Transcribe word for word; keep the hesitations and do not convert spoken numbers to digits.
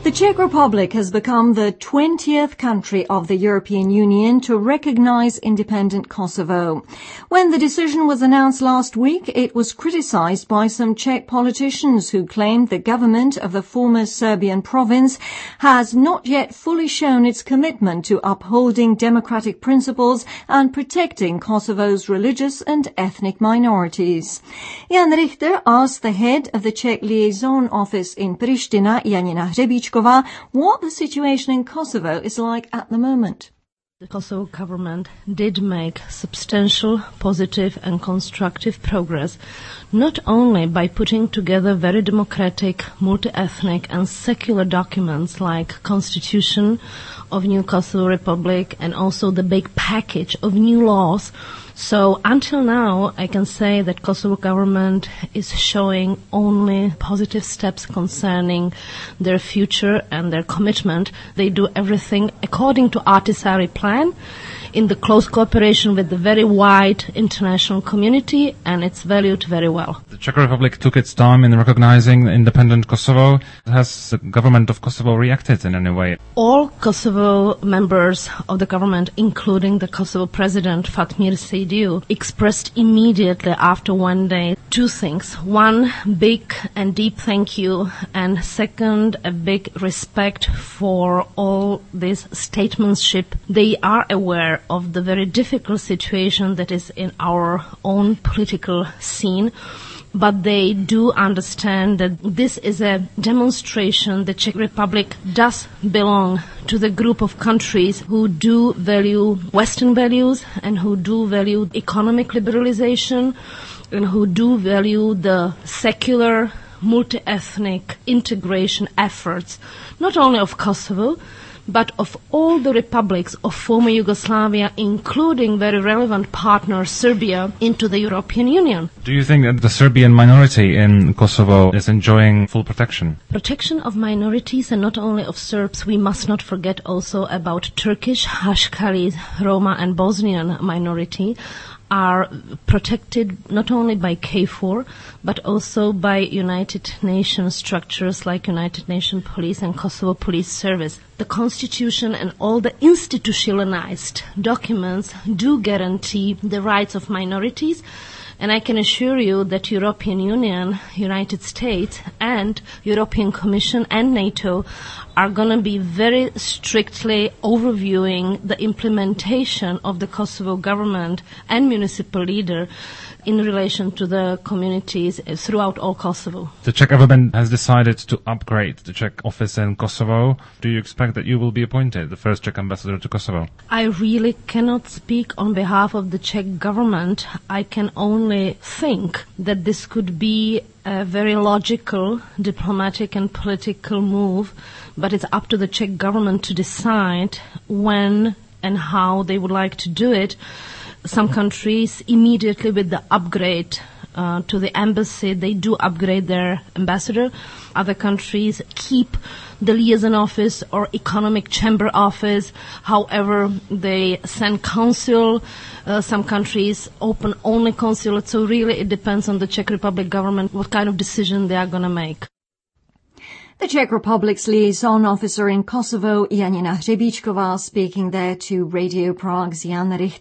The Czech Republic has become the twentieth country of the European Union to recognize independent Kosovo. When the decision was announced last week, it was criticized by some Czech politicians who claimed the government of the former Serbian province has not yet fully shown its commitment to upholding democratic principles and protecting Kosovo's religious and ethnic minorities. Jan Richter asked the head of the Czech liaison office in Pristina, Janina Hřebíčková, what the situation in Kosovo is like at the moment. The Kosovo government did make substantial, positive and constructive progress, not only by putting together very democratic, multi-ethnic and secular documents like Constitution of New Kosovo Republic and also the big package of new laws. So until now, I can say that Kosovo government is showing only positive steps concerning their future and their commitment. They do everything according to Ahtisaari plan, in the close cooperation with the very wide international community, and it's valued very well. The Czech Republic took its time in recognizing independent Kosovo. Has the government of Kosovo reacted in any way? All Kosovo members of the government, including the Kosovo president Fatmir Sejdiu, expressed immediately after one day two things. One, big and deep thank you, and second, a big respect for all this statesmanship. They are aware of the very difficult situation that is in our own political scene, but they do understand that this is a demonstration the Czech Republic does belong to the group of countries who do value Western values and who do value economic liberalization and who do value the secular, multi-ethnic integration efforts, not only of Kosovo, but of all the republics of former Yugoslavia, including very relevant partner Serbia, into the European Union. Do you think that the Serbian minority in Kosovo is enjoying full protection? Protection of minorities, and not only of Serbs, we must not forget also about Turkish, Ashkali, Roma and Bosnian minority, are protected not only by K four, but also by United Nations structures like United Nations Police and Kosovo Police Service. The Constitution and all the institutionalized documents do guarantee the rights of minorities, and I can assure you that European Union, United States and European Commission and NATO are going to be very strictly overviewing the implementation of the Kosovo government and municipal leader in relation to the communities throughout all Kosovo. The Czech government has decided to upgrade the Czech office in Kosovo. Do you expect that you will be appointed the first Czech ambassador to Kosovo? I really cannot speak on behalf of the Czech government. I can only think that this could be a very logical diplomatic and political move, but it's up to the Czech government to decide when and how they would like to do it. Some countries immediately with the upgrade uh, to the embassy, they do upgrade their ambassador. Other countries keep the liaison office or economic chamber office. However, they send consul. Uh, some countries open only consulate. So really it depends on the Czech Republic government what kind of decision they are going to make. The Czech Republic's liaison officer in Kosovo, Janina Hřebíčková, speaking there to Radio Prague's Jan Richter.